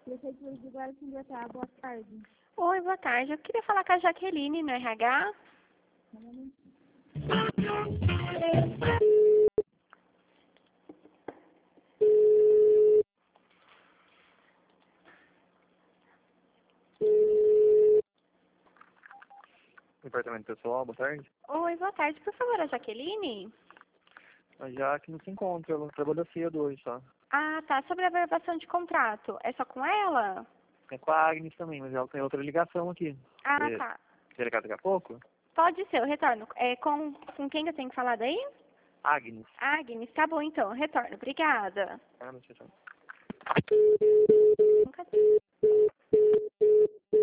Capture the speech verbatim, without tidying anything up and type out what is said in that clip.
Prefeitura de Guaratinguetá, boa tarde. Oi, boa tarde. Eu queria falar com a Jaqueline no R H. Departamento pessoal, boa tarde. Oi, boa tarde. Por favor, a Jaqueline? A Jaque não se encontra, ela trabalhou cedo hoje só. Ah, tá. Sobre a verbação de contrato. É só com ela? É com a Agnes também, mas ela tem outra ligação aqui. Ah, Você tá. quer ligar daqui a pouco? Pode ser, eu retorno. É com, com quem eu tenho que falar daí? Agnes. Agnes, tá bom então, eu retorno. Obrigada. Ah, não sei se... Nunca-